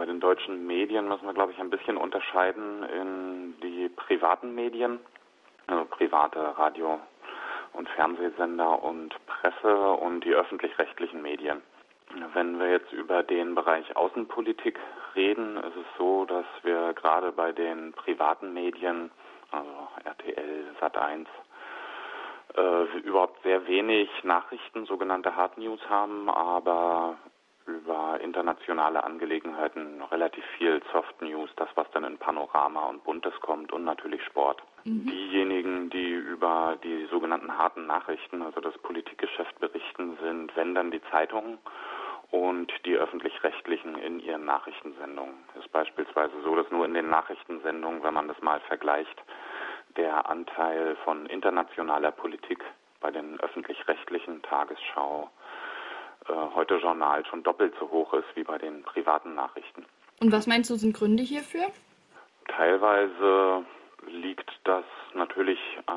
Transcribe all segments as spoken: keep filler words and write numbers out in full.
Bei den deutschen Medien müssen wir, glaube ich, ein bisschen unterscheiden in die privaten Medien, also private Radio- und Fernsehsender und Presse und die öffentlich-rechtlichen Medien. Wenn wir jetzt über den Bereich Außenpolitik reden, ist es so, dass wir gerade bei den privaten Medien, also R T L, Sat eins, äh, überhaupt sehr wenig Nachrichten, sogenannte Hard News haben, aber über internationale Angelegenheiten relativ viel Soft News, das was dann in Panorama und Buntes kommt und natürlich Sport. Mhm. Diejenigen, die über die sogenannten harten Nachrichten, also das Politikgeschäft berichten, sind, wenn dann die Zeitungen und die öffentlich-rechtlichen in ihren Nachrichtensendungen. Es ist beispielsweise so, dass nur in den Nachrichtensendungen, wenn man das mal vergleicht, der Anteil von internationaler Politik bei den öffentlich-rechtlichen Tagesschau, äh, heute Journal schon doppelt so hoch ist wie bei den privaten Nachrichten. Und was meinst du, sind Gründe hierfür? Teilweise liegt das natürlich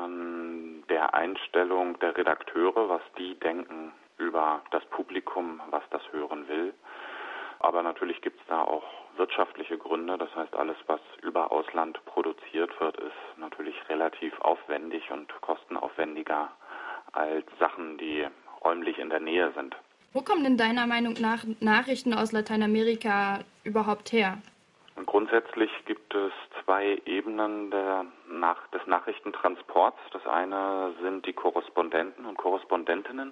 an der Einstellung der Redakteure, was die denken über das Publikum, was das hören will. Aber natürlich gibt es da auch wirtschaftliche Gründe. Das heißt, alles, was über Ausland produziert wird, ist natürlich relativ aufwendig und kostenaufwendiger als Sachen, die räumlich in der Nähe sind. Wo kommen denn deiner Meinung nach Nachrichten aus Lateinamerika überhaupt her? Und grundsätzlich gibt es zwei Ebenen der Nach- des Nachrichtentransports. Das eine sind die Korrespondenten und Korrespondentinnen,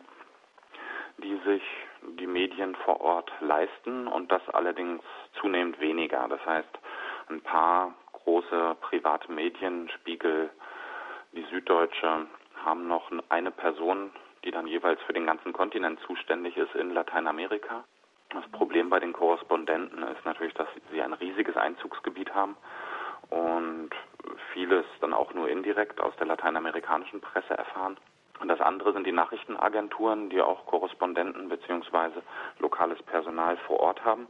die sich die Medien vor Ort leisten und das allerdings zunehmend weniger. Das heißt, ein paar große private Medien, Spiegel, die Süddeutsche, haben noch eine Person, die dann jeweils für den ganzen Kontinent zuständig ist in Lateinamerika. Das Problem bei den Korrespondenten ist natürlich, dass sie ein riesiges Einzugsgebiet haben und vieles dann auch nur indirekt aus der lateinamerikanischen Presse erfahren. Und das andere sind die Nachrichtenagenturen, die auch Korrespondenten bzw. lokales Personal vor Ort haben.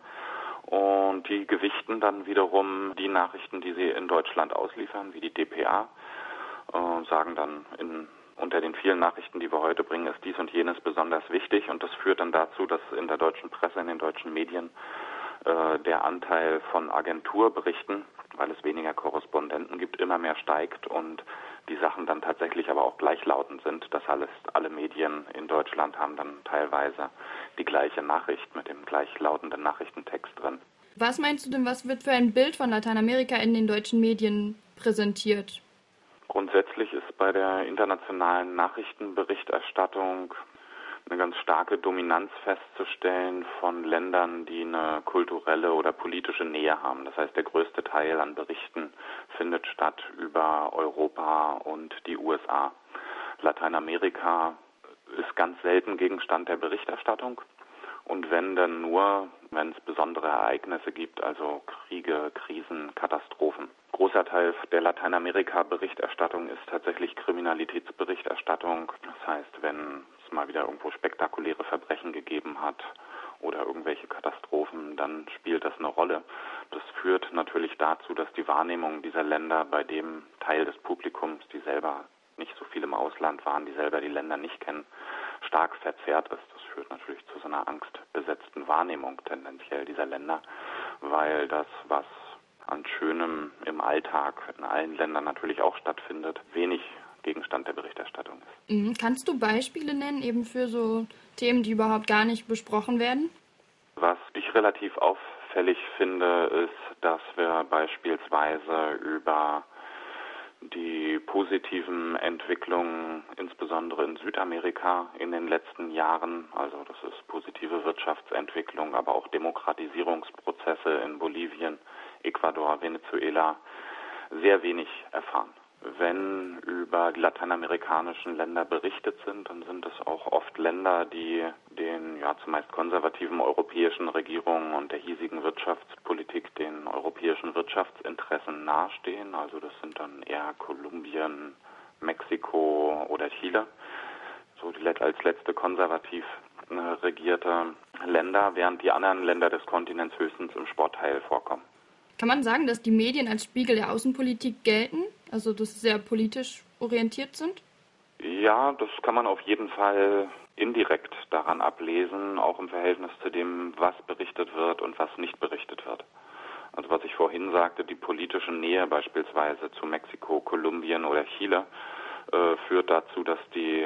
Und die gewichten dann wiederum die Nachrichten, die sie in Deutschland ausliefern, wie die D P A, und sagen dann, in, unter den vielen Nachrichten, die wir heute bringen, ist dies und jenes besonders wichtig. Und das führt dann dazu, dass in der deutschen Presse, in den deutschen Medien äh, der Anteil von Agenturberichten, weil es weniger Korrespondenten gibt, immer mehr steigt und die Sachen dann tatsächlich aber auch gleichlautend sind. Das alles, alle Medien in Deutschland haben dann teilweise die gleiche Nachricht mit dem gleichlautenden Nachrichtentext drin. Was meinst du denn, was wird für ein Bild von Lateinamerika in den deutschen Medien präsentiert? Grundsätzlich ist bei der internationalen Nachrichtenberichterstattung eine ganz starke Dominanz festzustellen von Ländern, die eine kulturelle oder politische Nähe haben. Das heißt, der größte Teil an Berichten findet statt über Europa und die U S A. Lateinamerika ist ganz selten Gegenstand der Berichterstattung. Und wenn dann nur, wenn es besondere Ereignisse gibt, also Kriege, Krisen, Katastrophen. Großer Teil der Lateinamerika-Berichterstattung ist tatsächlich Kriminalitätsberichterstattung. Das heißt, wenn es mal wieder irgendwo spektakuläre Verbrechen gegeben hat oder irgendwelche Katastrophen, dann spielt das eine Rolle. Das führt natürlich dazu, dass die Wahrnehmung dieser Länder bei dem Teil des Publikums, die selber nicht so viel im Ausland waren, die selber die Länder nicht kennen, stark verzerrt ist. Das führt natürlich zu so einer angstbesetzten Wahrnehmung tendenziell dieser Länder, weil das, was an Schönem im Alltag in allen Ländern natürlich auch stattfindet, wenig Gegenstand der Berichterstattung ist. Kannst du Beispiele nennen, eben für so Themen, die überhaupt gar nicht besprochen werden? Was ich relativ auffällig finde, ist, dass wir beispielsweise über die positiven Entwicklungen, insbesondere in Südamerika in den letzten Jahren, also das ist positive Wirtschaftsentwicklung, aber auch Demokratisierungsprozesse in Bolivien, Ecuador, Venezuela, sehr wenig erfahren. Wenn über die lateinamerikanischen Länder berichtet sind, dann sind es auch oft Länder, die den ja zumeist konservativen europäischen Regierungen und der hiesigen Wirtschaftspolitik den europäischen Wirtschaftsinteressen nahestehen. Also das sind dann eher Kolumbien, Mexiko oder Chile, so die als letzte konservativ regierte Länder, während die anderen Länder des Kontinents höchstens im Sportteil vorkommen. Kann man sagen, dass die Medien als Spiegel der Außenpolitik gelten, also dass sie sehr politisch orientiert sind? Ja, das kann man auf jeden Fall indirekt daran ablesen, auch im Verhältnis zu dem, was berichtet wird und was nicht berichtet wird. ich vorhin sagte, die politische Nähe beispielsweise zu Mexiko, Kolumbien oder Chile äh, führt dazu, dass die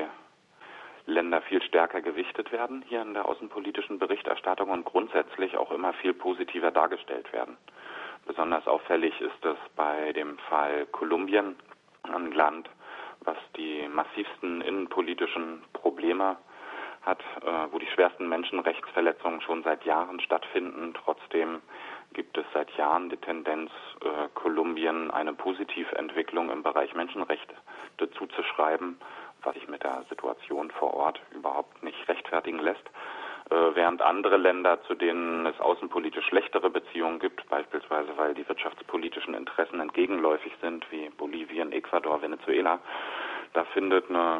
Länder viel stärker gewichtet werden hier in der außenpolitischen Berichterstattung und grundsätzlich auch immer viel positiver dargestellt werden. Besonders auffällig ist es bei dem Fall Kolumbien, ein Land, was die massivsten innenpolitischen Probleme hat, äh, wo die schwersten Menschenrechtsverletzungen schon seit Jahren stattfinden. Trotzdem gibt es seit Jahren die Tendenz, äh, Kolumbien eine Positiventwicklung im Bereich Menschenrechte zuzuschreiben, was sich mit der Situation vor Ort überhaupt nicht rechtfertigen lässt. Äh, während andere Länder, zu denen es außenpolitisch schlechtere Beziehungen gibt, beispielsweise weil die wirtschaftspolitischen Interessen entgegenläufig sind, wie Bolivien, Ecuador, Venezuela, da findet eine,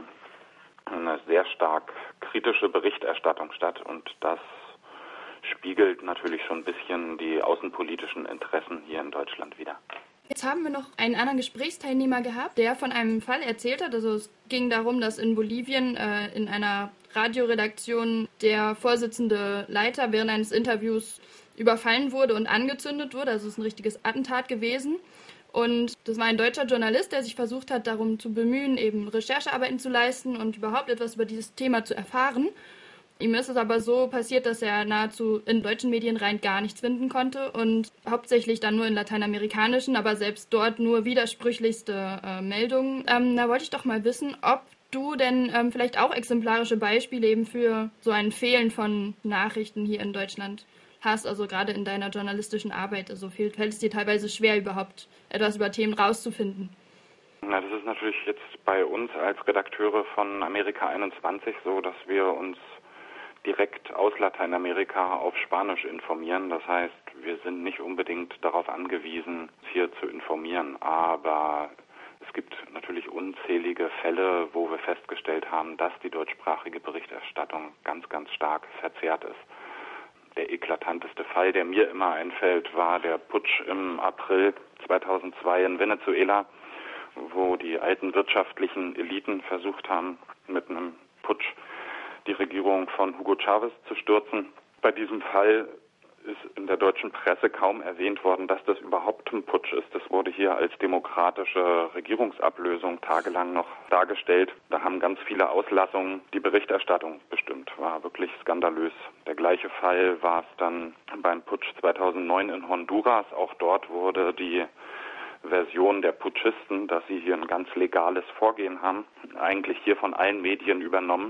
eine sehr stark kritische Berichterstattung statt und das spiegelt natürlich schon ein bisschen die außenpolitischen Interessen hier in Deutschland wider. Jetzt haben wir noch einen anderen Gesprächsteilnehmer gehabt, der von einem Fall erzählt hat. Also es ging darum, dass in Bolivien äh, in einer Radioredaktion der Vorsitzende Leiter während eines Interviews überfallen wurde und angezündet wurde. Also es ist ein richtiges Attentat gewesen. Und das war ein deutscher Journalist, der sich versucht hat, darum zu bemühen, eben Recherchearbeiten zu leisten und überhaupt etwas über dieses Thema zu erfahren. Ihm ist es aber so passiert, dass er nahezu in deutschen Medien rein gar nichts finden konnte und hauptsächlich dann nur in lateinamerikanischen, aber selbst dort nur widersprüchlichste äh, Meldungen. Ähm, da wollte ich doch mal wissen, ob du denn ähm, vielleicht auch exemplarische Beispiele eben für so ein Fehlen von Nachrichten hier in Deutschland hast, also gerade in deiner journalistischen Arbeit. Also fällt, fällt es dir teilweise schwer, überhaupt etwas über Themen rauszufinden? Na, das ist natürlich jetzt bei uns als Redakteure von Amerika einundzwanzig so, dass wir uns direkt aus Lateinamerika auf Spanisch informieren. Das heißt, wir sind nicht unbedingt darauf angewiesen, hier zu informieren. Aber es gibt natürlich unzählige Fälle, wo wir festgestellt haben, dass die deutschsprachige Berichterstattung ganz, ganz stark verzerrt ist. Der eklatanteste Fall, der mir immer einfällt, war der Putsch im April zweitausendzwei in Venezuela, wo die alten wirtschaftlichen Eliten versucht haben, mit einem Putsch die Regierung von Hugo Chavez zu stürzen. Bei diesem Fall ist in der deutschen Presse kaum erwähnt worden, dass das überhaupt ein Putsch ist. Das wurde hier als demokratische Regierungsablösung tagelang noch dargestellt. Da haben ganz viele Auslassungen die Berichterstattung bestimmt. War wirklich skandalös. Der gleiche Fall war es dann beim Putsch zweitausendneun in Honduras. Auch dort wurde die Version der Putschisten, dass sie hier ein ganz legales Vorgehen haben, eigentlich hier von allen Medien übernommen.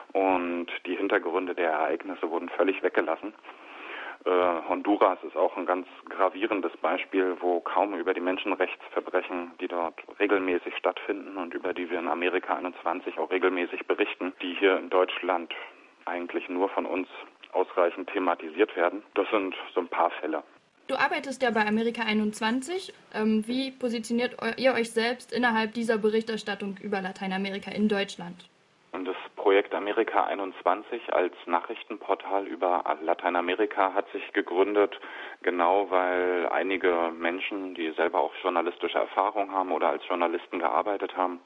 Und die Hintergründe der Ereignisse wurden völlig weggelassen. Äh, Honduras ist auch ein ganz gravierendes Beispiel, wo kaum über die Menschenrechtsverbrechen, die dort regelmäßig stattfinden und über die wir in Amerika einundzwanzig auch regelmäßig berichten, die hier in Deutschland eigentlich nur von uns ausreichend thematisiert werden. Das sind so ein paar Fälle. Du arbeitest ja bei Amerika einundzwanzig. Ähm, wie positioniert ihr euch selbst innerhalb dieser Berichterstattung über Lateinamerika in Deutschland? Und das Projekt Amerika einundzwanzig als Nachrichtenportal über Lateinamerika hat sich gegründet, genau weil einige Menschen, die selber auch journalistische Erfahrung haben oder als Journalisten gearbeitet haben,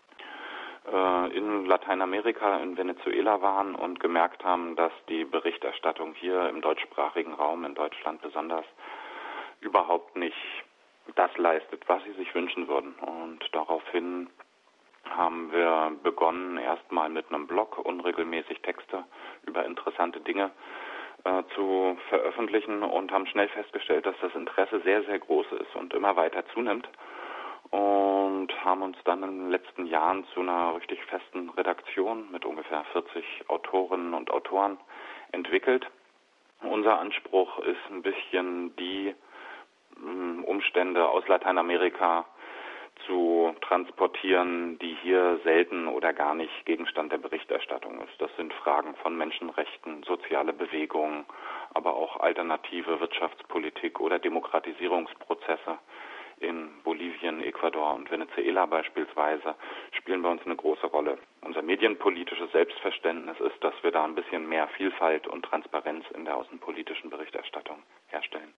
in Lateinamerika, in Venezuela waren und gemerkt haben, dass die Berichterstattung hier im deutschsprachigen Raum, in Deutschland besonders, überhaupt nicht das leistet, was sie sich wünschen würden. Und daraufhin haben wir begonnen, erstmal mit einem Blog unregelmäßig Texte über interessante Dinge äh, zu veröffentlichen und haben schnell festgestellt, dass das Interesse sehr, sehr groß ist und immer weiter zunimmt. Und haben uns dann in den letzten Jahren zu einer richtig festen Redaktion mit ungefähr vierzig Autorinnen und Autoren entwickelt. Unser Anspruch ist ein bisschen die ähm, Umstände aus Lateinamerika zu transportieren, die hier selten oder gar nicht Gegenstand der Berichterstattung ist. Das sind Fragen von Menschenrechten, soziale Bewegungen, aber auch alternative Wirtschaftspolitik oder Demokratisierungsprozesse. In Bolivien, Ecuador und Venezuela beispielsweise spielen bei uns eine große Rolle. Unser medienpolitisches Selbstverständnis ist, dass wir da ein bisschen mehr Vielfalt und Transparenz in der außenpolitischen Berichterstattung herstellen.